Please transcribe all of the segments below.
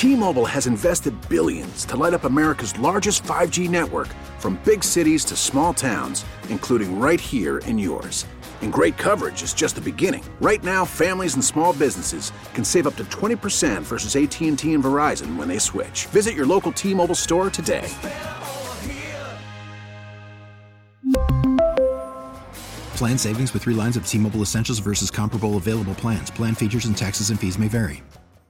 T-Mobile has invested billions to light up America's largest 5G network, from big cities to small towns, including right here in yours. And great coverage is just the beginning. Right now, families and small businesses can save up to 20% versus AT&T and Verizon when they switch. Visit your local T-Mobile store today. Plan savings with 3 lines of T-Mobile Essentials versus comparable available plans. Plan features and taxes and fees may vary.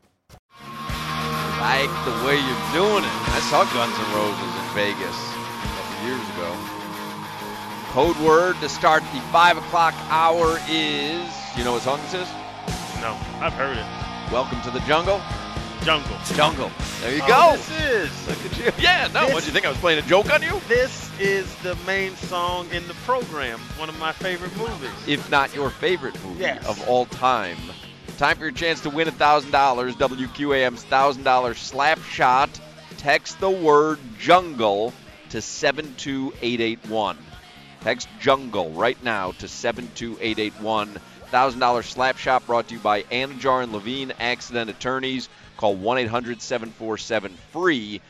Like the way you're doing it. I saw Guns N' Roses in Vegas a couple years ago. Code word to start the 5 o'clock hour is, you know what song this is? No, I've heard it. Welcome to the Jungle? Jungle. There you go. This is. Look at you. Yeah, no, what, did you think I was playing a joke on you? This is the main song in the program, one of my favorite movies. If not your favorite movie Yes. of all time. Time for your chance to win $1,000. WQAM's $1,000 slap shot. Text the word jungle to 72881. Text jungle right now to 72881. $1,000 slap shot brought to you by Anajar and Levine Accident Attorneys. Call 1-800-747-FREE,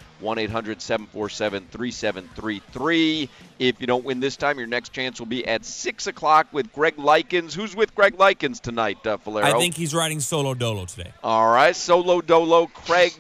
1-800-747-3733. If you don't win this time, your next chance will be at 6 o'clock with Greg Likens. Who's with Greg Likens tonight, Falero? I think he's riding solo dolo today. All right, solo dolo, Craig.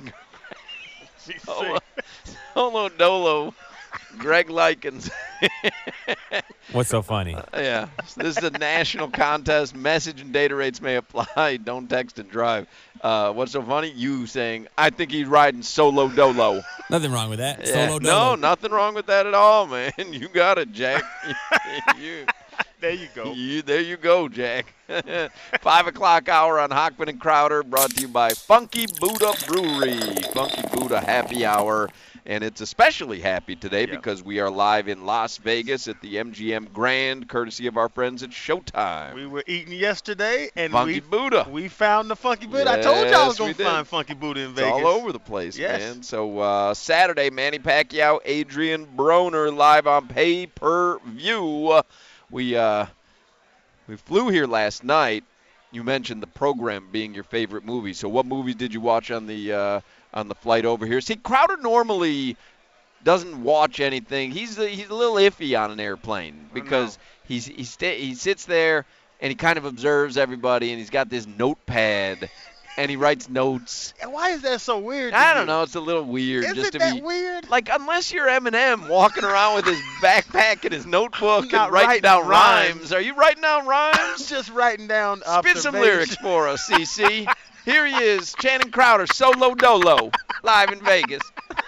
Solo dolo, Greg Likens. What's so funny? Yeah, this is a national contest. Message and data rates may apply. Don't text and drive. What's so funny? You saying, I think he's riding solo dolo. Nothing wrong with that. Yeah. Solo dolo. No, nothing wrong with that at all, man. You got it, Jack. There you go. There you go, Jack. 5 o'clock hour on Hochman and Crowder, brought to you by Funky Buddha Brewery. Funky Buddha Happy Hour. And it's especially happy today because we are live in Las Vegas at the MGM Grand, courtesy of our friends at Showtime. We were eating yesterday, and Funky Buddha. We found the Funky Buddha. Yes, I told you I was going we to did. find Funky Buddha in It's Vegas. all over the place, Yes. man. So Saturday, Manny Pacquiao, Adrian Broner live on pay-per-view. We flew here last night. You mentioned the program being your favorite movie. So what movies did you watch on the flight over here? See, Crowder normally doesn't watch anything. He's a little iffy on an airplane because he sits there and he kind of observes everybody, and he's got this notepad and he writes notes. Why is that so weird? I don't know. It's a little weird. Is just it to that be weird? like, unless you're Eminem walking around with his backpack and his notebook and not writing writing down rhymes. rhymes. Are you writing down I'm rhymes? just writing down Spit some lyrics for us, CC. Here he is, Channing Crowder, solo dolo, live in Vegas.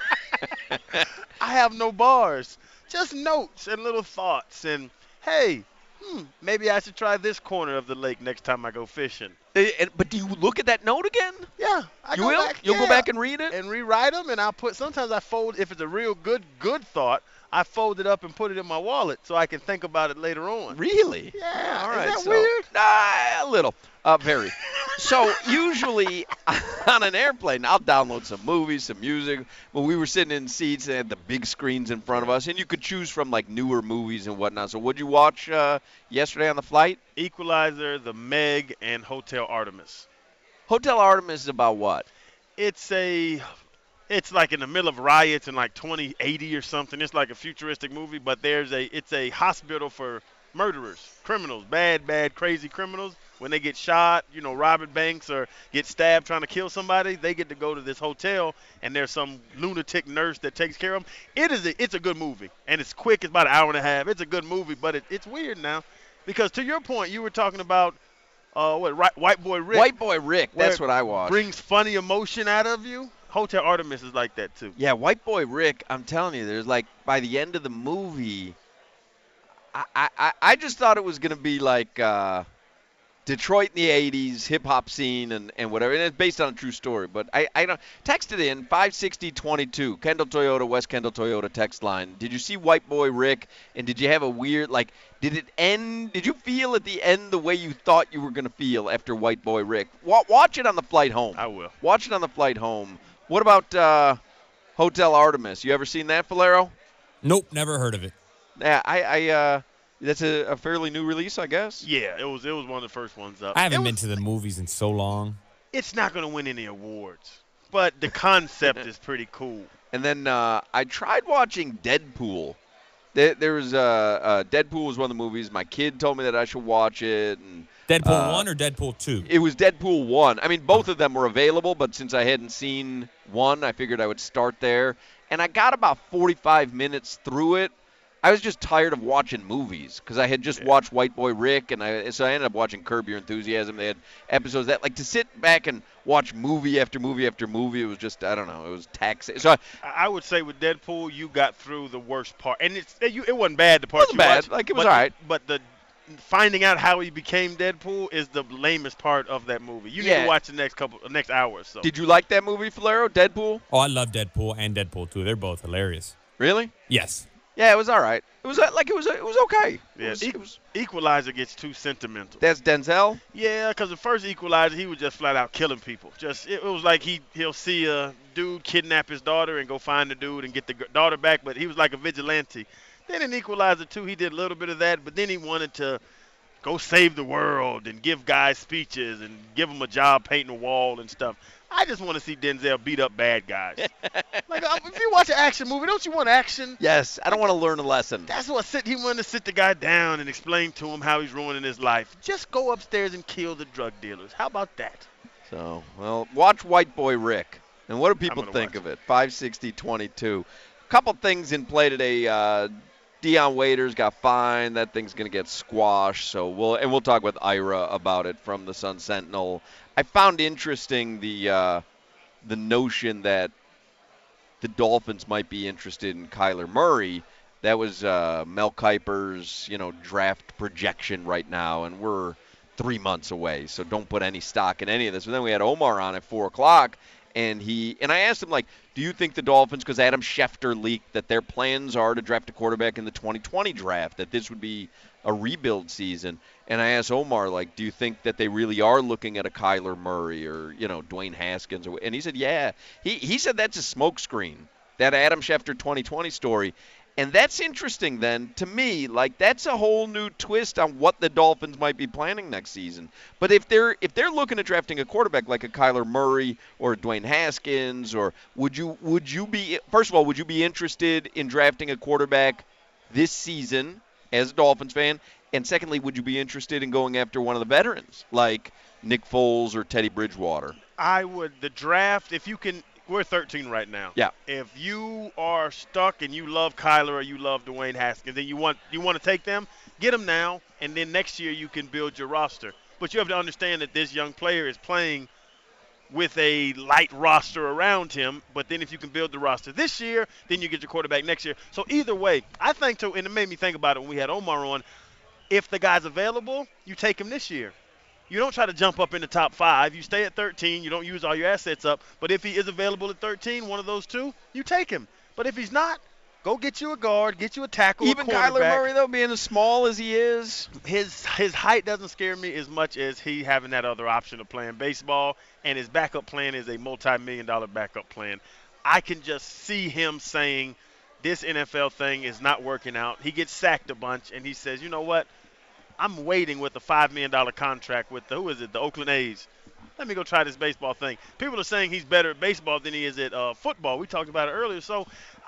I have no bars, just notes and little thoughts. And hey, maybe I should try this corner of the lake next time I go fishing. But do you look at that note again? Yeah, You will? You'll go back and read it? and rewrite them, and sometimes I fold, if it's a real good thought, I fold it up and put it in my wallet so I can think about it later on. Really? Yeah. All right. Is that weird? A little. Very. So usually on an airplane, I'll download some movies, some music. When we were sitting in seats, they had the big screens in front of us, and you could choose from like newer movies and whatnot. So what'd you watch yesterday on the flight? Equalizer, The Meg, and Hotel Artemis. Hotel Artemis is about what? It's like in the middle of riots in like 2080 or something. It's like a futuristic movie, but it's a hospital for murderers, criminals, bad, crazy criminals. When they get shot, robbing banks or get stabbed trying to kill somebody, they get to go to this hotel, and there's some lunatic nurse that takes care of them. It's a good movie, and it's quick. It's about an hour and a half. It's a good movie, but it's weird now, because to your point, you were talking about White Boy Rick. White Boy Rick. That's what I watched. Brings funny emotion out of you. Hotel Artemis is like that too. Yeah, White Boy Rick, I'm telling you, there's like, by the end of the movie, I just thought it was going to be like Detroit in the 80s, hip-hop scene and whatever. And it's based on a true story. But I don't. Text it in, 56022, Kendall Toyota, West Kendall Toyota text line. Did you see White Boy Rick? And did you have a weird, did it end? Did you feel at the end the way you thought you were going to feel after White Boy Rick? Watch it on the flight home. I will. Watch it on the flight home. What about Hotel Artemis? You ever seen that, Falero? Nope, never heard of it. Yeah, that's a fairly new release, I guess. Yeah, it was one of the first ones up. I haven't been to the movies in so long. It's not going to win any awards. but the concept is pretty cool. And then I tried watching Deadpool. There was Deadpool was one of the movies. My kid told me that I should watch it. And Deadpool 1 or Deadpool 2? it was Deadpool 1. I mean, both of them were available, but since I hadn't seen one, I figured I would start there. And I got about 45 minutes through it. I was just tired of watching movies because I had just watched White Boy Rick, and so I ended up watching Curb Your Enthusiasm. They had episodes that, like, to sit back and watch movie after movie after movie, it was just, I don't know, it was taxing. So I would say with Deadpool, you got through the worst part, and it wasn't bad. The part wasn't you bad. watched, Like, it was but all right. But the finding out how he became Deadpool is the lamest part of that movie. You need to watch the next hour or so. Did you like that movie, Falero, Deadpool? Oh, I love Deadpool and Deadpool 2. They're both hilarious. Really? Yes. Yeah, it was all right. It was okay. Yeah, Equalizer gets too sentimental. That's Denzel? Yeah, because the first Equalizer, he was just flat out killing people. It was like he'll see a dude kidnap his daughter and go find the dude and get the daughter back, but he was like a vigilante. Then in Equalizer 2, he did a little bit of that, but then he wanted to go save the world and give guys speeches and give them a job painting a wall and stuff. I just want to see Denzel beat up bad guys. Like, if you watch an action movie, don't you want action? Yes, I don't want to learn a lesson. That's what he wanted to sit the guy down and explain to him how he's ruining his life. Just go upstairs and kill the drug dealers. How about that? So, well, watch White Boy Rick. And what do people think of it? 560-22. Couple things in play today. Deion Waiters got fined. That thing's going to get squashed. So we'll talk with Ira about it from the Sun Sentinel. I found interesting the notion that the Dolphins might be interested in Kyler Murray. That was Mel Kiper's, draft projection right now, and we're 3 months away. So don't put any stock in any of this. But then we had Omar on at 4:00. And I asked him, like, do you think the Dolphins, because Adam Schefter leaked that their plans are to draft a quarterback in the 2020 draft, that this would be a rebuild season. And I asked Omar, like, do you think that they really are looking at a Kyler Murray or, Dwayne Haskins? And he said, yeah. He said that's a smokescreen, that Adam Schefter 2020 story. And that's interesting then to me. Like, that's a whole new twist on what the Dolphins might be planning next season. But if they're looking at drafting a quarterback like a Kyler Murray or a Dwayne Haskins, or would you be, first of all, would you be interested in drafting a quarterback this season as a Dolphins fan? And secondly, would you be interested in going after one of the veterans like Nick Foles or Teddy Bridgewater? I would. The draft, if you can. We're 13 right now. Yeah. If you are stuck and you love Kyler or you love Dwayne Haskins, then you want to take them, get them now, and then next year you can build your roster. But you have to understand that this young player is playing with a light roster around him. But then if you can build the roster this year, then you get your quarterback next year. So either way, I think too, and it made me think about it when we had Omar on. If the guy's available, you take him this year. You don't try to jump up in the top 5. You stay at 13. You don't use all your assets up. But if he is available at 13, one of those two, you take him. But if he's not, go get you a guard, get you a tackle, even a quarterback. Kyler Murray, though, being as small as he is. His height doesn't scare me as much as he having that other option of playing baseball, and his backup plan is a multi-million-dollar backup plan. I can just see him saying, this NFL thing is not working out. He gets sacked a bunch, and he says, you know what? I'm waiting with a $5 million contract with the Oakland A's. Let me go try this baseball thing. People are saying he's better at baseball than he is at football. We talked about it earlier. So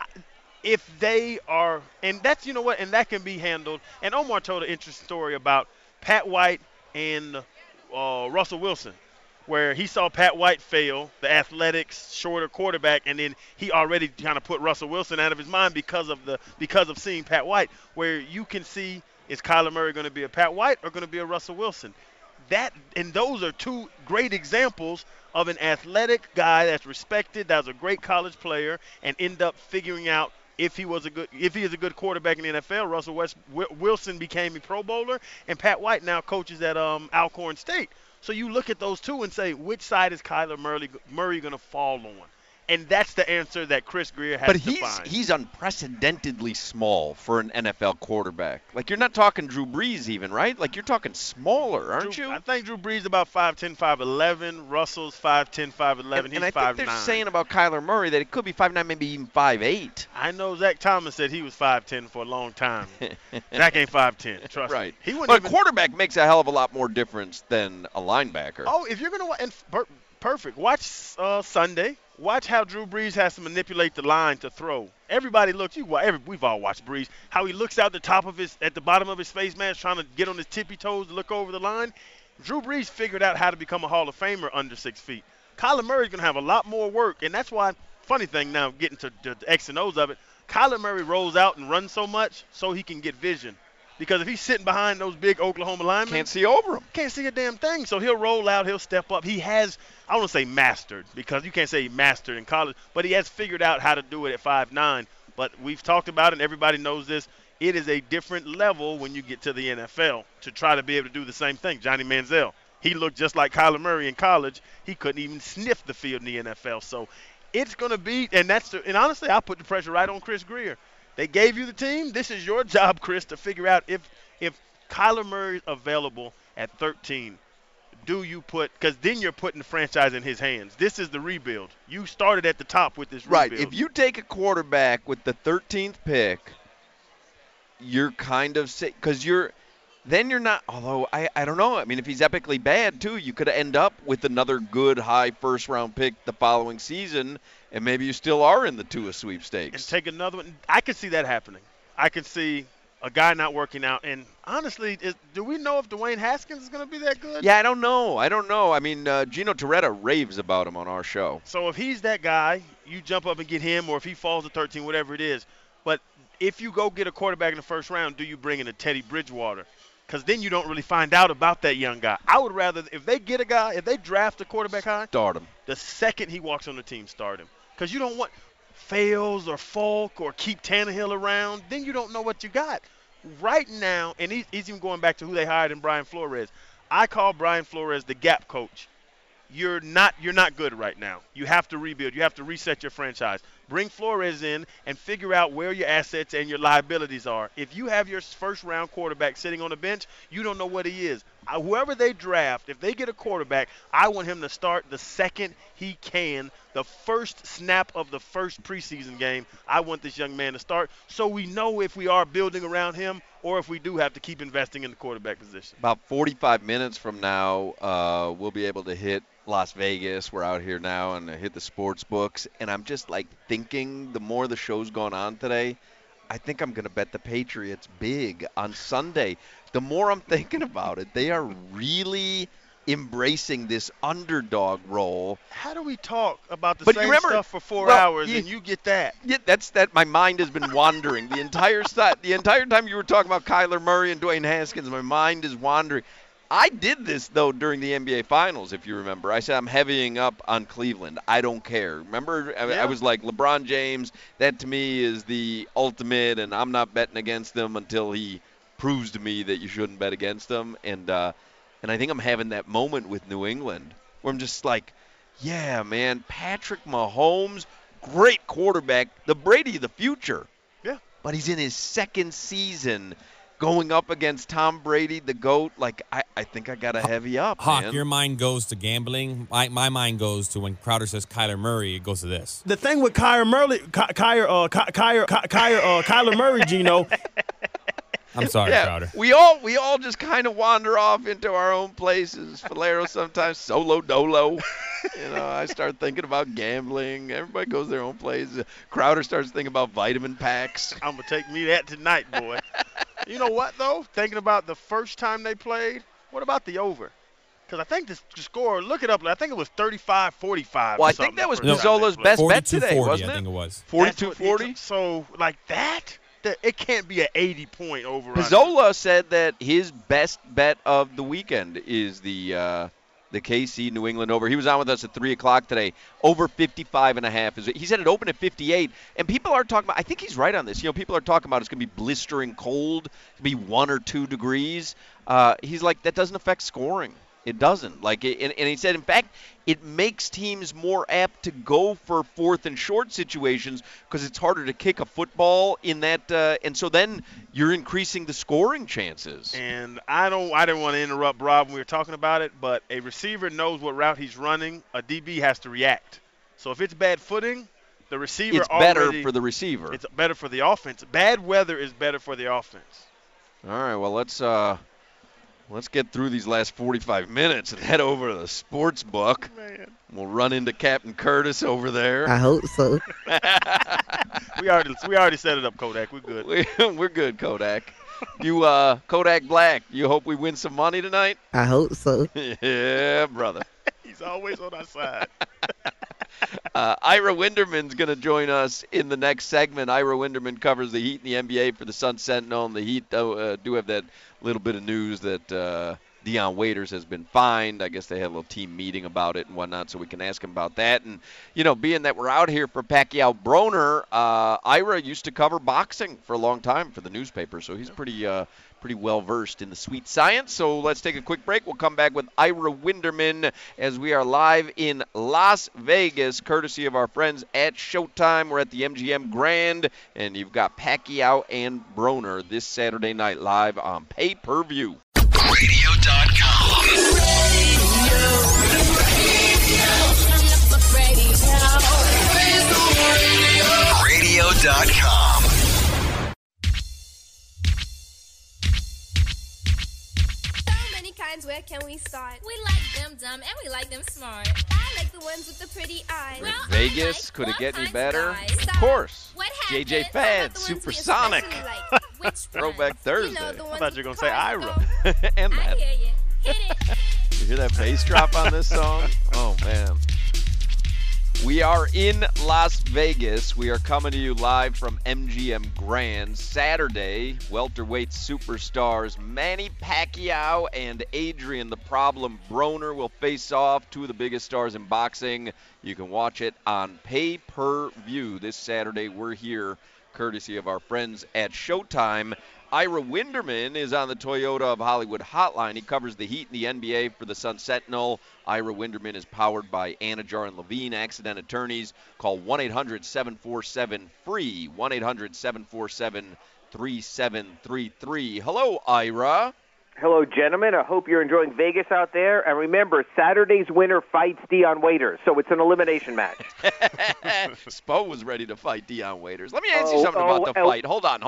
if they are – and that's – you know what? And that can be handled. And Omar told an interesting story about Pat White and Russell Wilson, where he saw Pat White fail, the athletic, shorter quarterback, and then he already kind of put Russell Wilson out of his mind because of seeing Pat White, where you can see – is Kyler Murray going to be a Pat White or going to be a Russell Wilson? And those are two great examples of an athletic guy that's respected, that's a great college player, and end up figuring out if he is a good quarterback in the NFL. Russell Wilson became a Pro Bowler, and Pat White now coaches at Alcorn State. So you look at those two and say, which side is Kyler Murray going to fall on? And that's the answer that Chris Grier has to find. But he's unprecedentedly small for an NFL quarterback. Like, you're not talking Drew Brees even, right? Like, you're talking smaller, aren't you? I think Drew Brees about 5'10", 5'11". Russell's 5'10", 5'11". He's 5'9". And I think they're saying about Kyler Murray that it could be 5'9", maybe even 5'8". I know Zach Thomas said he was 5'10" for a long time. Zach ain't 5'10", trust right. me. But quarterback makes a hell of a lot more difference than a linebacker. Oh, if you're going to – and perfect. Watch Sunday. Watch how Drew Brees has to manipulate the line to throw. Everybody looks. We've all watched Brees. How he looks out at the bottom of his face mask, trying to get on his tippy toes to look over the line. Drew Brees figured out how to become a Hall of Famer under 6 feet. Kyler Murray's going to have a lot more work, and that's why. Funny thing now, getting to the X and O's of it. Kyler Murray rolls out and runs so much so he can get vision. Because if he's sitting behind those big Oklahoma linemen, can't see over him. Can't see a damn thing. So he'll roll out, he'll step up. He has, I don't want to say mastered, because you can't say he mastered in college, but he has figured out how to do it at 5'9". But we've talked about it, and everybody knows this. It is a different level when you get to the NFL to try to be able to do the same thing. Johnny Manziel, he looked just like Kyler Murray in college. He couldn't even sniff the field in the NFL. So it's going to be, and honestly, I put the pressure right on Chris Grier. They gave you the team. This is your job, Chris, to figure out if Kyler Murray's available at 13, do you put – because then you're putting the franchise in his hands. This is the rebuild. You started at the top with this rebuild. Right. If you take a quarterback with the 13th pick, you're kind of – because then you're not – although, I don't know. I mean, if he's epically bad, too, you could end up with another good high first-round pick the following season, and maybe you still are in the Tua sweepstakes. And take another one. I could see that happening. I could see a guy not working out. And honestly, do we know if Dwayne Haskins is going to be that good? Yeah, I don't know. I mean, Gino Torretta raves about him on our show. So if he's that guy, you jump up and get him, or if he falls to 13, whatever it is. But if you go get a quarterback in the first round, do you bring in a Teddy Bridgewater? Because then you don't really find out about that young guy. I would rather, if they draft a quarterback high, start him. The second he walks on the team, start him. Because you don't want Fails or Falk or keep Tannehill around. Then you don't know what you got. Right now, and he's even going back to who they hired in Brian Flores. I call Brian Flores the gap coach. You're not good right now. You have to rebuild. You have to reset your franchise. Bring Flores in and figure out where your assets and your liabilities are. If you have your first-round quarterback sitting on the bench, you don't know what he is. Whoever they draft, if they get a quarterback, I want him to start the second he can. The first snap of the first preseason game, I want this young man to start so we know if we are building around him or if we do have to keep investing in the quarterback position. About 45 minutes from now, we'll be able to hit Las Vegas. We're out here now and hit the sports books. And I'm just like thinking the more the show's gone on today, I think I'm going to bet the Patriots big on Sunday. The more I'm thinking about it, they are really embracing this underdog role. How do we talk about the same stuff for 4 hours and you get that? Yeah, that's that. My mind has been wandering the entire time you were talking about Kyler Murray and Dwayne Haskins. My mind is wandering. I did this, though, during the NBA Finals, if you remember. I said I'm heavying up on Cleveland. I don't care. Remember, I was like, LeBron James, that to me is the ultimate, and I'm not betting against them until he proves to me that you shouldn't bet against them. And I think I'm having that moment with New England where I'm just like, yeah, man, Patrick Mahomes, great quarterback, the Brady of the future. Yeah. But he's in his second season going up against Tom Brady, the GOAT. Like, I think I got to heavy up, Hawk, man. your mind goes to gambling. My mind goes to when Crowder says Kyler Murray, it goes to this. The thing with Kyler Murray, Gino. I'm sorry, Crowder. We all just kind of wander off into our own places. Falero sometimes solo dolo. I start thinking about gambling. Everybody goes their own place. Crowder starts thinking about vitamin packs. I'm going to take me that tonight, boy. You know what, though? Thinking about the first time they played, what about the over? Because I think the score, look it up, I think it was 35-45. Well, I think that was Pizzola's best bet today, wasn't it? I think it was. 42-40? So, like that, it can't be an 80-point over. Pizzola said that his best bet of the weekend is the KC New England over. He was on with us at 3 o'clock today. Over 55.5. He said it opened at 58. And people are talking about, I think he's right on this. People are talking about it's going to be blistering cold. It's going to be 1 or 2 degrees. He's like, that doesn't affect scoring. It doesn't. And he said, in fact, it makes teams more apt to go for fourth and short situations because it's harder to kick a football in that. And so then you're increasing the scoring chances. And I didn't want to interrupt Rob when we were talking about it, but a receiver knows what route he's running. A DB has to react. So if it's bad footing, the receiver it's better for the receiver. It's better for the offense. Bad weather is better for the offense. All right, well, let's Let's get through these last 45 minutes and head over to the sports book. Man. We'll run into Captain Curtis over there. I hope so. We already set it up, Kodak. We're good. We're good, Kodak. You, Kodak Black, you hope we win some money tonight? I hope so. Yeah, brother. He's always on our side. Ira Winderman's going to join us in the next segment. Ira Winderman covers the Heat and the NBA for the Sun Sentinel, and the Heat do have that little bit of news that Dion Waiters has been fined. I guess they had a little team meeting about it and whatnot, so we can ask him about that. And, being that we're out here for Pacquiao Broner, Ira used to cover boxing for a long time for the newspaper, so he's pretty well-versed in the sweet science. So let's take a quick break. We'll come back with Ira Winderman as we are live in Las Vegas, courtesy of our friends at Showtime. We're at the MGM Grand, and you've got Pacquiao and Broner this Saturday night live on pay-per-view. Radio.com. Radio.com. Where can we start? We like them dumb and we like them smart. I like the ones with the pretty eyes. Well, Vegas, could it get any better? Of course. What JJ Fad, Supersonic. Like, Throwback Thursday. I thought you were going to say Ira. And I that. hear you. Hit it. You hear that bass drop on this song? Oh, man. We are in Las Vegas. We are coming to you live from MGM Grand. Saturday, welterweight superstars Manny Pacquiao and Adrian the Problem Broner will face off, two of the biggest stars in boxing. You can watch it on pay-per-view this Saturday. We're here courtesy of our friends at Showtime. Ira Winderman is on the Toyota of Hollywood hotline. He covers the Heat and the NBA for the Sun Sentinel. Ira Winderman is powered by Anajar and Levine Accident Attorneys. Call 1-800-747-FREE, 1-800-747-3733. Hello, Ira. Hello, gentlemen. I hope you're enjoying Vegas out there. And remember, Saturday's winner fights Dion Waiters, so it's an elimination match. Spo was ready to fight Dion Waiters. Let me ask you something about the fight. Hold on.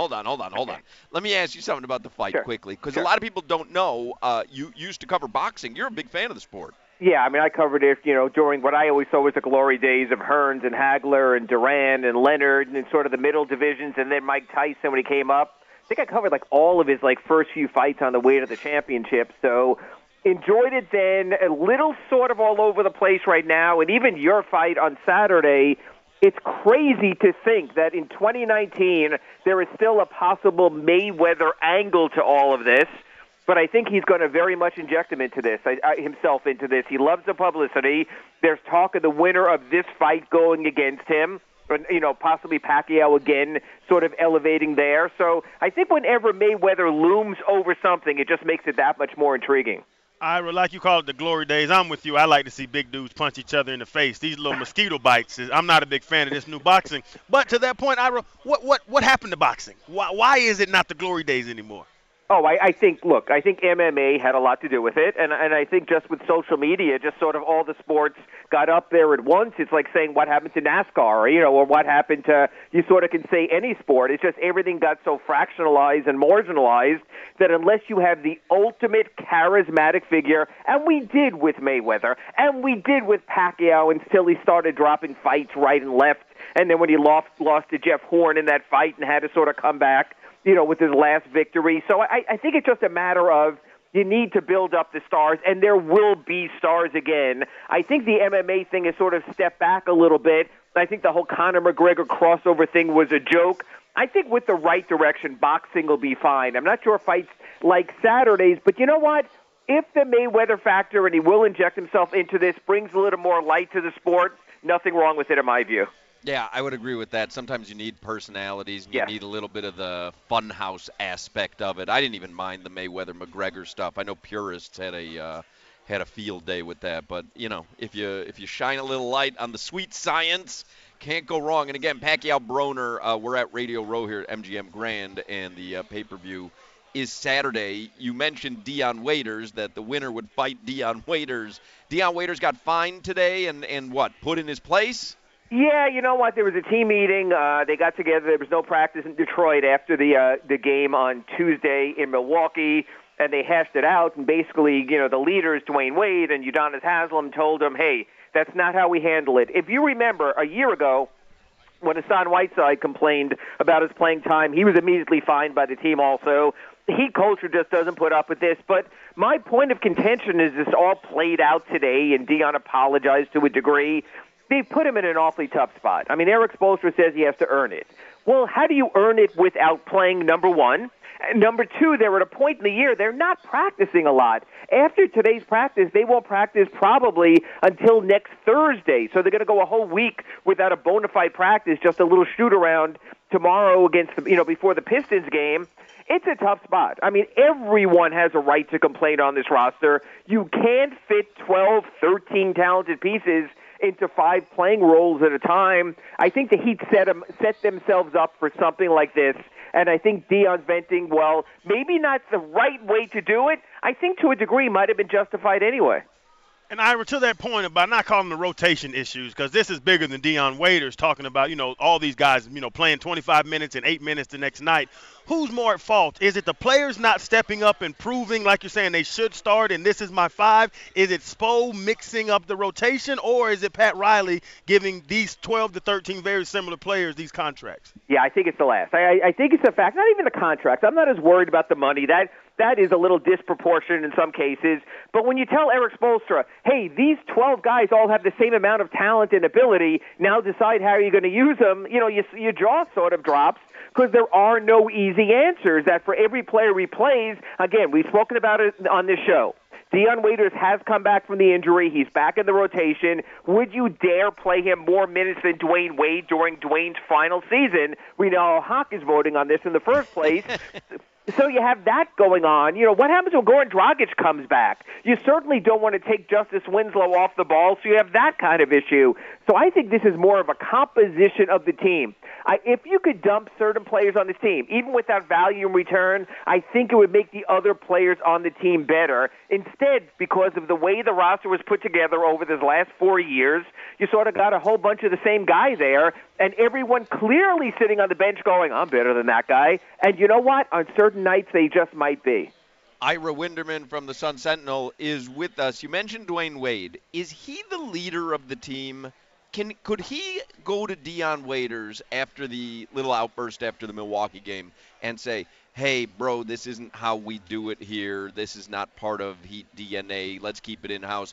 Let me ask you something about the fight quickly, because a lot of people don't know. You used to cover boxing. You're a big fan of the sport. Yeah, I mean, I covered it, during what I always saw was the glory days of Hearns and Hagler and Duran and Leonard and sort of the middle divisions, and then Mike Tyson when he came up. I think I covered all of his first few fights on the way to the championship. So enjoyed it then. A little sort of all over the place right now, and even your fight on Saturday. It's crazy to think that in 2019 there is still a possible Mayweather angle to all of this. But I think he's going to very much inject himself into this. He loves the publicity. There's talk of the winner of this fight going against him. Possibly Pacquiao again, sort of elevating there. So I think whenever Mayweather looms over something, it just makes it that much more intriguing. Ira, like you call it the glory days, I'm with you. I like to see big dudes punch each other in the face. These little mosquito bites, I'm not a big fan of this new boxing. But to that point, Ira, what happened to boxing? Why is it not the glory days anymore? Oh, I think MMA had a lot to do with it, and I think just with social media, just sort of all the sports got up there at once. It's like saying what happened to NASCAR, or what happened to, you sort of can say any sport. It's just everything got so fractionalized and marginalized that unless you have the ultimate charismatic figure, and we did with Mayweather, and we did with Pacquiao until he started dropping fights right and left, and then when he lost to Jeff Horn in that fight and had to sort of come back, with his last victory. So I think it's just a matter of you need to build up the stars, and there will be stars again. I think the MMA thing has sort of stepped back a little bit. I think the whole Conor McGregor crossover thing was a joke. I think with the right direction, boxing will be fine. I'm not sure fights like Saturdays, but you know what? If the Mayweather factor, and he will inject himself into this, brings a little more light to the sport, nothing wrong with it in my view. Yeah, I would agree with that. Sometimes you need personalities. And you need a little bit of the funhouse aspect of it. I didn't even mind the Mayweather-McGregor stuff. I know purists had a field day with that. But, if you shine a little light on the sweet science, can't go wrong. And, again, Pacquiao Broner, we're at Radio Row here at MGM Grand, and the pay-per-view is Saturday. You mentioned Dion Waiters, that the winner would fight Dion Waiters. Dion Waiters got fined today and what, put in his place? Yeah, you know what? There was a team meeting. They got together. There was no practice in Detroit after the game on Tuesday in Milwaukee. and they hashed it out, and basically, the leaders, Dwayne Wade and Udonis Haslem, told him, hey, that's not how we handle it. If you remember, a year ago, when Hassan Whiteside complained about his playing time, he was immediately fined by the team also. The Heat culture just doesn't put up with this. But my point of contention is this all played out today, and Dion apologized to a degree. They put him in an awfully tough spot. I mean, Eric Spoelstra says he has to earn it. Well, how do you earn it without playing, number one? And number two, they're at a point in the year they're not practicing a lot. After today's practice, they won't practice probably until next Thursday. So they're going to go a whole week without a bona fide practice, just a little shoot-around tomorrow against before the Pistons game. It's a tough spot. I mean, everyone has a right to complain on this roster. You can't fit 12, 13 talented pieces into 5 playing roles at a time. I think the Heat set themselves up for something like this. And I think Dion's venting, well, maybe not the right way to do it. I think to a degree might have been justified anyway. And Ira, to that point about not calling the rotation issues, because this is bigger than Dion Waiters talking about, all these guys, playing 25 minutes and 8 minutes the next night. Who's more at fault? Is it the players not stepping up and proving, like you're saying, they should start and this is my 5? Is it Spo mixing up the rotation, or is it Pat Riley giving these 12 to 13 very similar players these contracts? Yeah, I think it's the last. I think it's a fact. Not even the contracts. I'm not as worried about the money. That is a little disproportionate in some cases. But when you tell Eric Spoelstra, hey, these 12 guys all have the same amount of talent and ability, now decide how you're going to use them, your jaw sort of drops because there are no easy answers. That for every player he plays, again, we've spoken about it on this show. Dion Waiters has come back from the injury. He's back in the rotation. Would you dare play him more minutes than Dwayne Wade during Dwayne's final season? We know Hawk is voting on this in the first place. So you have that going on. What happens when Goran Dragic comes back? You certainly don't want to take Justice Winslow off the ball, so you have that kind of issue. So I think this is more of a composition of the team. If you could dump certain players on this team, even without value in return, I think it would make the other players on the team better. Instead, because of the way the roster was put together over these last 4 years, you sort of got a whole bunch of the same guy there, and everyone clearly sitting on the bench going, I'm better than that guy. And you know what? On certain nights, they just might be. Ira Winderman from the Sun Sentinel is with us. You mentioned Dwayne Wade. Is he the leader of the team? Could he go to Dion Waiters after the little outburst after the Milwaukee game and say, hey, bro, this isn't how we do it here. This is not part of Heat DNA. Let's keep it in-house.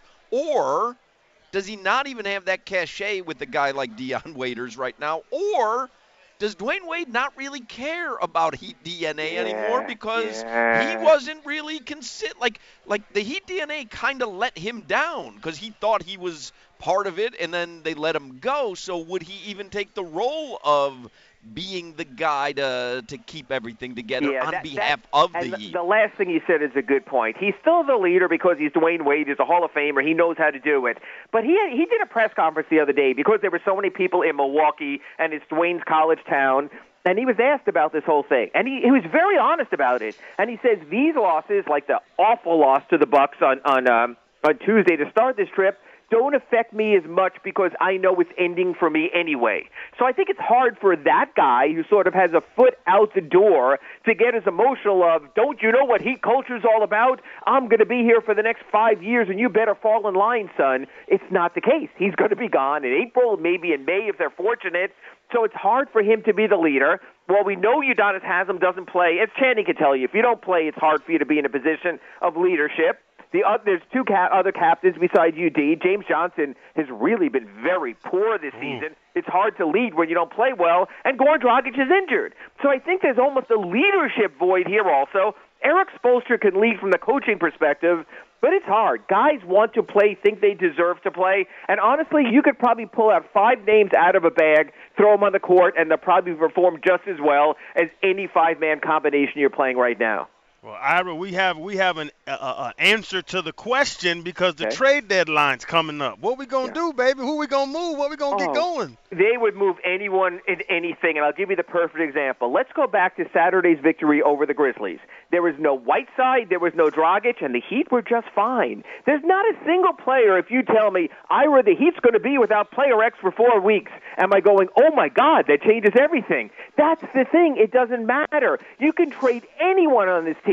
Or does he not even have that cachet with a guy like Dion Waiters right now? Or does Dwayne Wade not really care about Heat DNA anymore because he wasn't really like the Heat DNA kind of let him down because he thought he was part of it and then they let him go. So would he even take the role of being the guy to keep everything together on behalf of the Heat? The last thing you said is a good point. He's still the leader because he's Dwayne Wade. He's a Hall of Famer. He knows how to do it. But he did a press conference the other day because there were so many people in Milwaukee and it's Dwayne's college town. And he was asked about this whole thing. And he was very honest about it. And he says these losses, like the awful loss to the Bucks on Tuesday to start this trip, don't affect me as much because I know it's ending for me anyway. So I think it's hard for that guy who sort of has a foot out the door to get as emotional of, don't you know what Heat culture is all about? I'm going to be here for the next 5 years and you better fall in line, son. It's not the case. He's going to be gone in April, maybe in May if they're fortunate. So it's hard for him to be the leader. Well, we know Udonis Haslem doesn't play. As Channing can tell you, if you don't play, it's hard for you to be in a position of leadership. There's two other captains besides UD. James Johnson has really been very poor this season. It's hard to lead when you don't play well, and Goran Dragic is injured. So I think there's almost a leadership void here also. Eric Spoelstra can lead from the coaching perspective, but it's hard. Guys want to play, think they deserve to play, and honestly, you could probably pull out 5 names out of a bag, throw them on the court, and they'll probably perform just as well as any 5-man combination you're playing right now. Well, Ira, we have an answer to the question because the trade deadline's coming up. What we gonna do, baby? Who we gonna move? What we gonna get going? They would move anyone in anything, and I'll give you the perfect example. Let's go back to Saturday's victory over the Grizzlies. There was no Whiteside, there was no Dragic, and the Heat were just fine. There's not a single player, if you tell me, Ira, the Heat's going to be without player X for 4 weeks, am I going, oh my God, that changes everything. That's the thing. It doesn't matter. You can trade anyone on this team.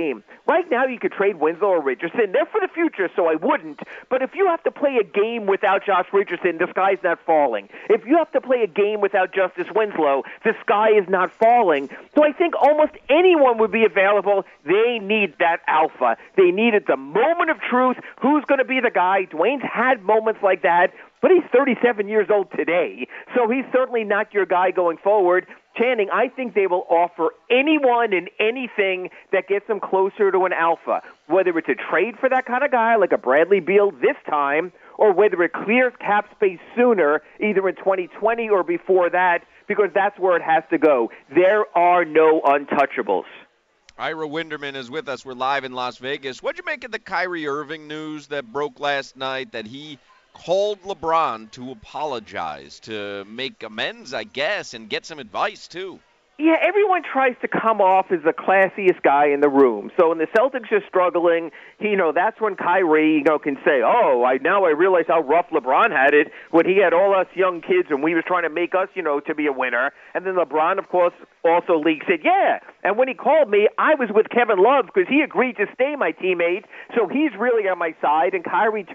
team. Right now you could trade Winslow or Richardson. They're for the future, so I wouldn't. But if you have to play a game without Josh Richardson, the sky's not falling. If you have to play a game without Justice Winslow, the sky is not falling. So I think almost anyone would be available. They need that alpha. They needed the moment of truth. Who's going to be the guy? Dwayne's had moments like that, but he's 37 years old today, so he's certainly not your guy going forward. Channing, I think they will offer anyone and anything that gets them closer to an alpha, whether it's a trade for that kind of guy like a Bradley Beal this time, or whether it clears cap space sooner, either in 2020 or before that, because that's where it has to go. There are no untouchables. Ira Winderman is with us. We're live in Las Vegas. What'd you make of the Kyrie Irving news that broke last night, that he called LeBron to apologize, to make amends, I guess, and get some advice, too? Yeah, everyone tries to come off as the classiest guy in the room. So when the Celtics are struggling, that's when Kyrie, can say, now I realize how rough LeBron had it when he had all us young kids and we was trying to make us, to be a winner. And then LeBron, of course, also leaked, said, yeah. And when he called me, I was with Kevin Love because he agreed to stay my teammate. So he's really on my side. And LeBron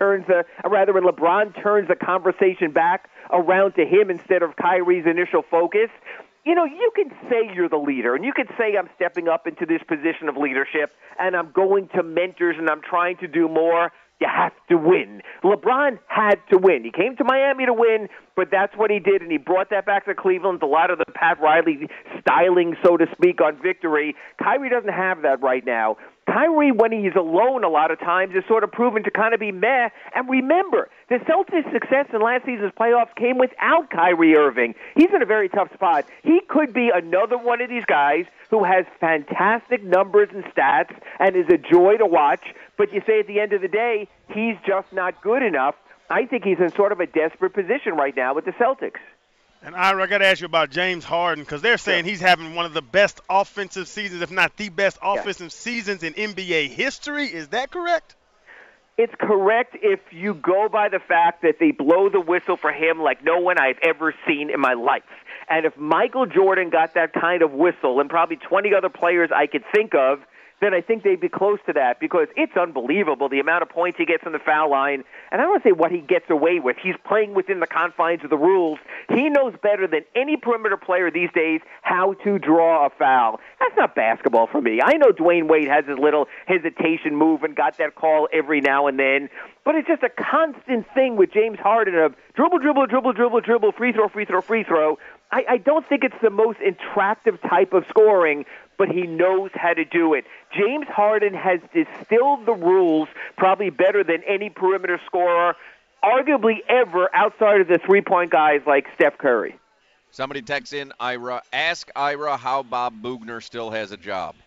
turns the conversation back around to him instead of Kyrie's initial focus. You can say you're the leader, and you can say I'm stepping up into this position of leadership, and I'm going to mentors, and I'm trying to do more. You have to win. LeBron had to win. He came to Miami to win, but that's what he did, and he brought that back to Cleveland. A lot of the Pat Riley styling, so to speak, on victory. Kyrie doesn't have that right now. Kyrie, when he's alone a lot of times, is sort of proven to kind of be meh. And remember, the Celtics' success in last season's playoffs came without Kyrie Irving. He's in a very tough spot. He could be another one of these guys who has fantastic numbers and stats and is a joy to watch, but you say at the end of the day, he's just not good enough. I think he's in sort of a desperate position right now with the Celtics. And Ira, I got to ask you about James Harden, because they're saying he's having one of the best offensive seasons, if not the best offensive seasons in NBA history. Is that correct? It's correct if you go by the fact that they blow the whistle for him like no one I've ever seen in my life. And if Michael Jordan got that kind of whistle, and probably 20 other players I could think of, then I think they'd be close to that, because it's unbelievable the amount of points he gets on the foul line. And I don't want to say what he gets away with. He's playing within the confines of the rules. He knows better than any perimeter player these days how to draw a foul. That's not basketball for me. I know Dwayne Wade has his little hesitation move and got that call every now and then, but it's just a constant thing with James Harden of dribble, dribble, dribble, dribble, dribble, free throw, free throw, free throw. I don't think it's the most attractive type of scoring, but he knows how to do it. James Harden has distilled the rules probably better than any perimeter scorer, arguably ever, outside of the three-point guys like Steph Curry. Somebody texts in, Ira, ask Ira how Bob Bugner still has a job.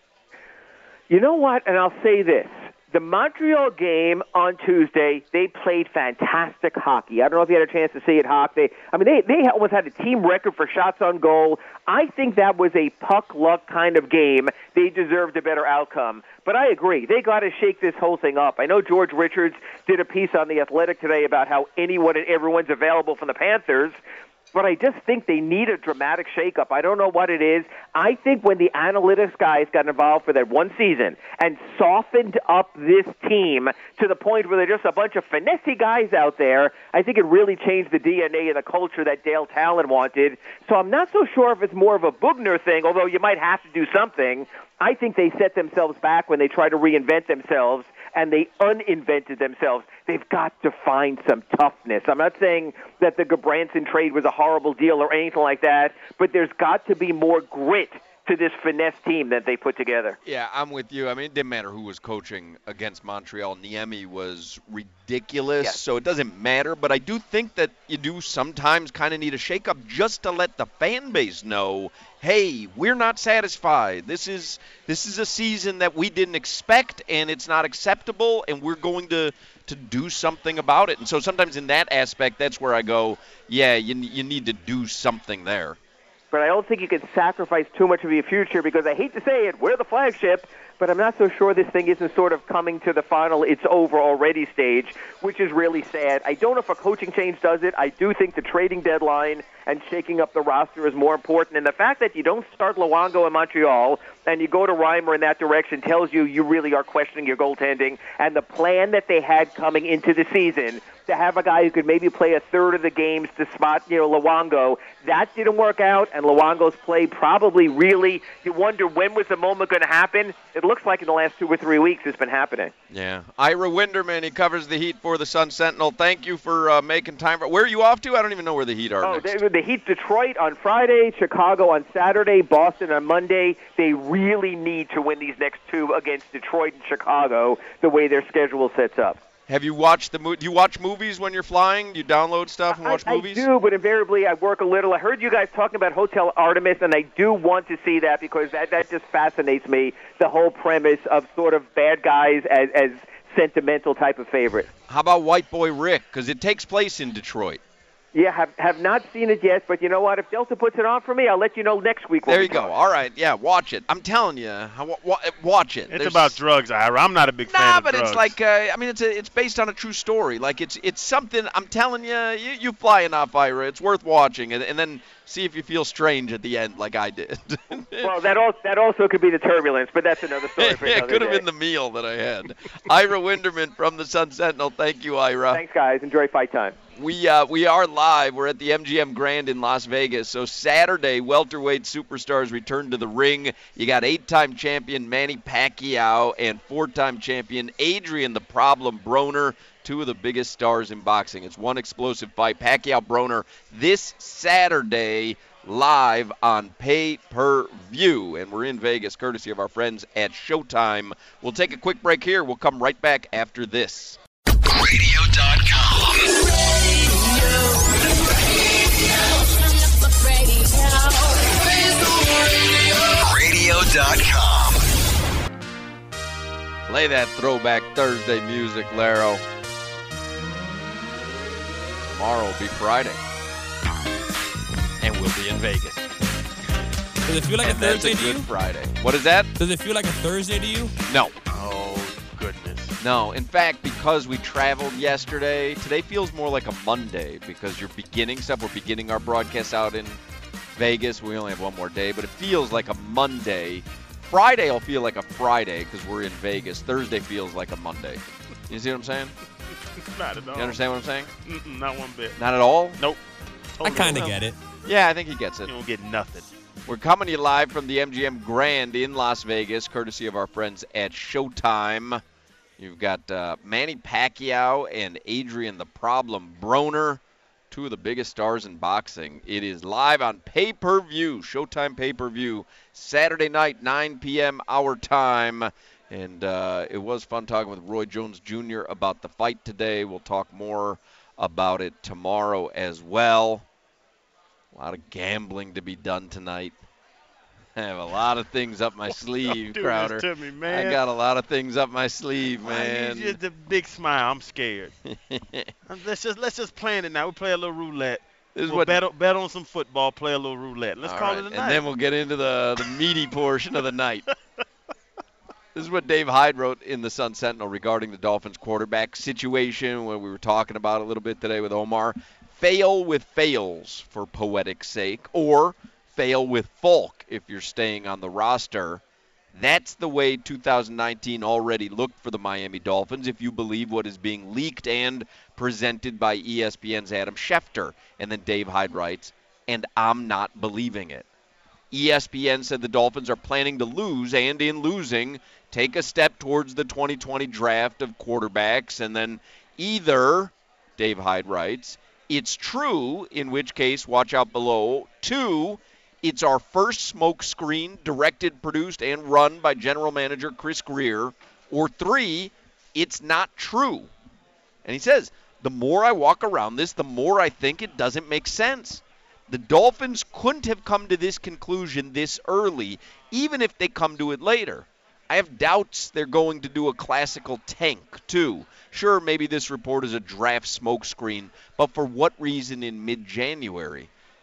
You know what? And I'll say this. The Montreal game on Tuesday, they played fantastic hockey. I don't know if you had a chance to see it, Hawk. They almost had a team record for shots on goal. I think that was a puck luck kind of game. They deserved a better outcome. But I agree. They got to shake this whole thing up. I know George Richards did a piece on The Athletic today about how anyone and everyone's available from the Panthers. But I just think they need a dramatic shakeup. I don't know what it is. I think when the analytics guys got involved for that one season and softened up this team to the point where they're just a bunch of finessey guys out there, I think it really changed the DNA and the culture that Dale Talon wanted. So I'm not so sure if it's more of a Bugner thing, although you might have to do something. I think they set themselves back when they try to reinvent themselves, and they uninvented themselves. They've got to find some toughness. I'm not saying that the Gabranson trade was a horrible deal or anything like that, but there's got to be more grit to this finesse team that they put together. Yeah, I'm with you. I mean, it didn't matter who was coaching against Montreal. Niemi was ridiculous, so it doesn't matter. But I do think that you do sometimes kind of need a shakeup just to let the fan base know, hey, we're not satisfied. This is a season that we didn't expect, and it's not acceptable, and we're going to do something about it. And so sometimes in that aspect, that's where I go, yeah, you need to do something there. But I don't think you can sacrifice too much of your future, because I hate to say it, we're the flagship, but I'm not so sure this thing isn't sort of coming to the final it's over already stage, which is really sad. I don't know if a coaching change does it. I do think the trading deadline and shaking up the roster is more important. And the fact that you don't start Luongo in Montreal and you go to Reimer in that direction tells you you really are questioning your goaltending. And the plan that they had coming into the season to have a guy who could maybe play a third of the games to spot, Luongo, that didn't work out. And Luongo's play probably really, you wonder when was the moment going to happen. It looks like in the last 2 or 3 weeks it's been happening. Yeah. Ira Winderman, he covers the Heat for the Sun Sentinel. Thank you for making time. Where are you off to? I don't even know where the Heat are next. The Heat, Detroit on Friday, Chicago on Saturday, Boston on Monday. They really need to win these next 2 against Detroit and Chicago the way their schedule sets up. Have you watched do you watch movies when you're flying? Do you download stuff and watch movies? I do, but invariably I work a little. I heard you guys talking about Hotel Artemis, and I do want to see that because that just fascinates me, the whole premise of sort of bad guys as sentimental type of favorites. How about White Boy Rick? Because it takes place in Detroit. Yeah, have not seen it yet, but you know what? If Delta puts it on for me, I'll let you know next week. There you go. All right, yeah, watch it. I'm telling you, watch it. It's about drugs, Ira. I'm not a big fan of drugs. Nah, but it's like, it's based on a true story. Like, it's something, I'm telling you, you fly enough, Ira. It's worth watching, and then see if you feel strange at the end like I did. Well, that also could be the turbulence, but that's another story for another It could have day. been the meal that I had. Ira Winderman from the Sun Sentinel. Thank you, Ira. Thanks, guys. Enjoy fight time. We are live. We're at the MGM Grand in Las Vegas. So Saturday, welterweight superstars return to the ring. You got 8-time champion Manny Pacquiao and 4-time champion Adrian the Problem Broner, 2 of the biggest stars in boxing. It's one explosive fight. Pacquiao-Broner this Saturday live on pay-per-view. And we're in Vegas courtesy of our friends at Showtime. We'll take a quick break here. We'll come right back after this. Radio.com. Radio.com. Play that Throwback Thursday music, Laro. Tomorrow will be Friday. And we'll be in Vegas. Does it feel like a Thursday to you? Friday. What is that? Does it feel like a Thursday to you? No. Oh, goodness. No. In fact, because we traveled yesterday, today feels more like a Monday because you're beginning stuff. We're beginning our broadcast out in Vegas. We only have one more day, but it feels like a Monday. Friday will feel like a Friday because we're in Vegas. Thursday feels like a Monday. You see what I'm saying? Not at all. You understand what I'm saying? Not one bit. Not at all? Nope. I kind of get it. Yeah, I think he gets it. You don't get nothing. We're coming to you live from the MGM Grand in Las Vegas, courtesy of our friends at Showtime. You've got Manny Pacquiao and Adrian the Problem Broner, 2 of the biggest stars in boxing. It is live on pay-per-view, Showtime pay-per-view, Saturday night, 9 p.m. our time. And it was fun talking with Roy Jones Jr. about the fight today. We'll talk more about it tomorrow as well. A lot of gambling to be done tonight. I have a lot of things up my sleeve, Don't do Crowder. this to me, man. I got a lot of things up my sleeve, man. It's just a big smile. I'm scared. Let's just plan it now. We'll play a little roulette. We'll bet on some football, play a little roulette. Let's call it a night. And then we'll get into the meaty portion of the night. This is what Dave Hyde wrote in the Sun Sentinel regarding the Dolphins quarterback situation when we were talking about it a little bit today with Omar. Fail with fails for poetic sake, or fail with Falk if you're staying on the roster. That's the way 2019 already looked for the Miami Dolphins if you believe what is being leaked and presented by ESPN's Adam Schefter. And then Dave Hyde writes, and I'm not believing it. ESPN said the Dolphins are planning to lose, and in losing, take a step towards the 2020 draft of quarterbacks. And then either, Dave Hyde writes, it's true, in which case, watch out below. 2, it's our first smoke screen, directed, produced, and run by general manager Chris Greer. Or 3, it's not true. And he says, the more I walk around this, the more I think it doesn't make sense. The Dolphins couldn't have come to this conclusion this early, even if they come to it later. I have doubts they're going to do a classical tank, too. Sure, maybe this report is a draft smokescreen, but for what reason in mid-January?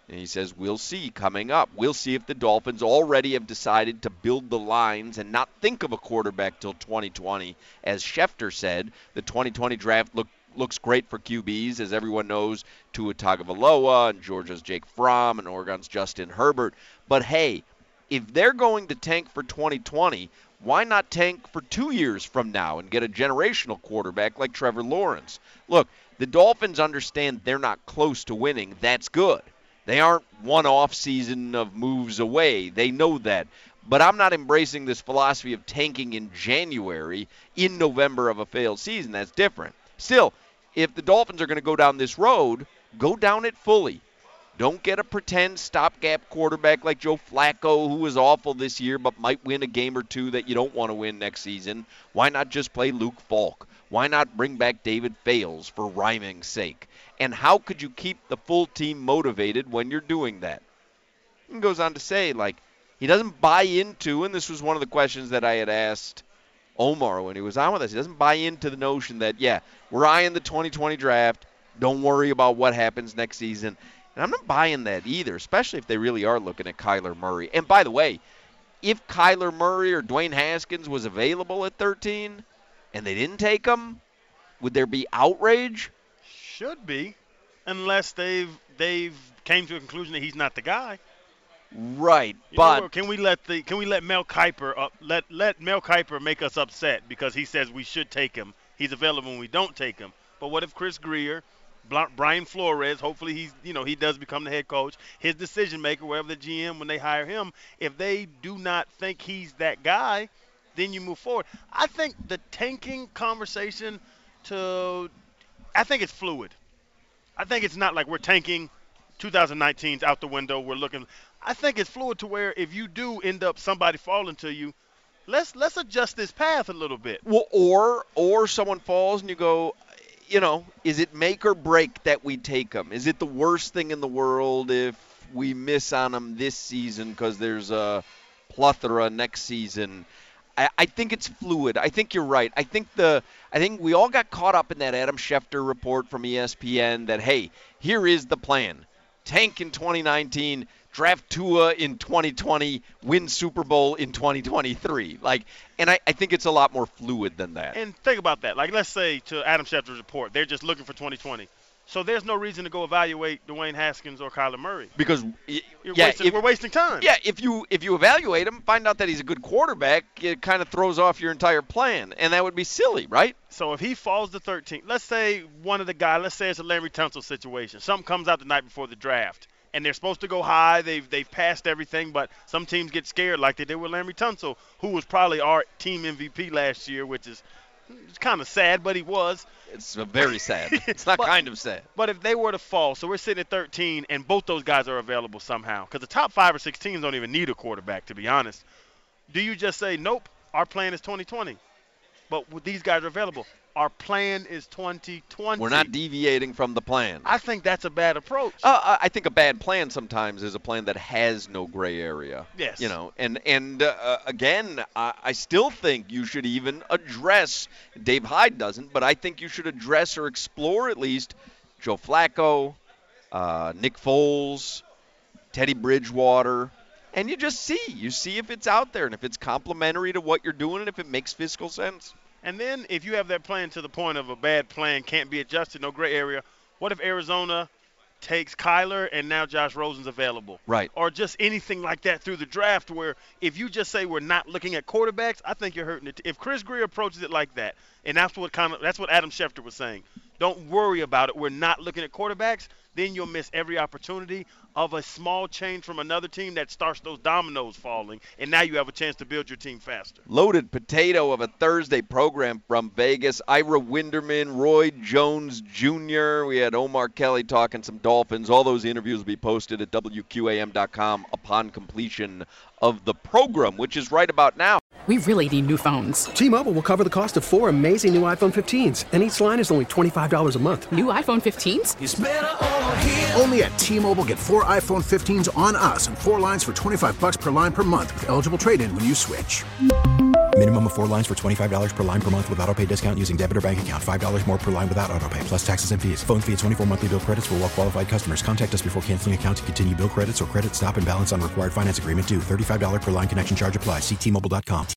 And he says, we'll see coming up. We'll see if the Dolphins already have decided to build the lines and not think of a quarterback till 2020. As Schefter said, the 2020 draft looks great for QBs, as everyone knows, Tua Tagovailoa and Georgia's Jake Fromm and Oregon's Justin Herbert. But hey, if they're going to tank for 2020, why not tank for 2 years from now and get a generational quarterback like Trevor Lawrence? Look, the Dolphins understand they're not close to winning. That's good. They aren't one off season of moves away. They know that. But I'm not embracing this philosophy of tanking in January, in November of a failed season. That's different. Still, if the Dolphins are going to go down this road, go down it fully. Don't get a pretend stopgap quarterback like Joe Flacco, who was awful this year but might win a game or two that you don't want to win next season. Why not just play Luke Falk? Why not bring back David Fales for rhyming's sake? And how could you keep the full team motivated when you're doing that? He goes on to say, he doesn't buy into, and this was one of the questions that I had asked Omar when he was on with us, he doesn't buy into the notion that, we're eyeing the 2020 draft. Don't worry about what happens next season. And I'm not buying that either, especially if they really are looking at Kyler Murray. And by the way, if Kyler Murray or Dwayne Haskins was available at 13 and they didn't take him, would there be outrage? Should be, unless they've came to a conclusion that he's not the guy. Right, but can we let Mel Kiper let Mel Kiper make us upset because he says we should take him? He's available when we don't take him. But what if Chris Grier, Brian Flores, hopefully he does become the head coach, his decision maker, wherever the GM when they hire him, if they do not think he's that guy, then you move forward. I think the tanking conversation I think it's fluid. I think it's not like we're tanking 2019's out the window. We're looking. I think it's fluid to where if you do end up somebody falling to you, let's adjust this path a little bit. Well, or someone falls and you go, is it make or break that we take them? Is it the worst thing in the world if we miss on them this season because there's a plethora next season? I think it's fluid. I think you're right. I think we all got caught up in that Adam Schefter report from ESPN that, hey, here is the plan. Tank in 2019, draft Tua in 2020, win Super Bowl in 2023. And I think it's a lot more fluid than that. And think about that. Let's say to Adam Schefter's report, they're just looking for 2020. So there's no reason to go evaluate Dwayne Haskins or Kyler Murray. Because we're wasting time. Yeah, if you evaluate him, find out that he's a good quarterback, it kind of throws off your entire plan, and that would be silly, right? So if he falls to 13, let's say one of the guys, let's say it's a Larry Tunsil situation. Something comes out the night before the draft, and they're supposed to go high. They've passed everything, but some teams get scared like they did with Larry Tunsil, who was probably our team MVP last year, which is it's kind of sad, but he was. It's very sad. It's not kind of sad. But if they were to fall, so we're sitting at 13, and both those guys are available somehow, because the top 5 or 6 teams don't even need a quarterback, to be honest. Do you just say, nope, our plan is 2020, but these guys are available? Our plan is 2020. We're not deviating from the plan. I think that's a bad approach. I think a bad plan sometimes is a plan that has no gray area. Yes. And again, I still think you should even address, Dave Hyde doesn't, but I think you should address or explore at least Joe Flacco, Nick Foles, Teddy Bridgewater, and you just see. You see if it's out there and if it's complementary to what you're doing and if it makes fiscal sense. And then if you have that plan to the point of a bad plan can't be adjusted, no gray area, what if Arizona takes Kyler and now Josh Rosen's available? Right. Or just anything like that through the draft where if you just say we're not looking at quarterbacks, I think you're hurting it. If Chris Grier approaches it like that, and that's what Adam Schefter was saying, don't worry about it, we're not looking at quarterbacks, then you'll miss every opportunity of a small change from another team that starts those dominoes falling, and now you have a chance to build your team faster. Loaded potato of a Thursday program from Vegas. Ira Winderman, Roy Jones Jr. We had Omar Kelly talking some Dolphins. All those interviews will be posted at WQAM.com upon completion of the program, which is right about now. We really need new phones. T-Mobile will cover the cost of 4 amazing new iPhone 15s, and each line is only $25 a month. New iPhone 15s? It's better over here. Only at T-Mobile, get 4 iPhone 15s on us and 4 lines for $25 per line per month with eligible trade-in when you switch. Minimum of 4 lines for $25 per line per month with autopay discount using debit or bank account. $5 more per line without autopay, plus taxes and fees. Phone fee at 24 monthly bill credits for well qualified customers. Contact us before canceling account to continue bill credits or credit stop and balance on required finance agreement due. $35 per line connection charge applies. See T-Mobile.com.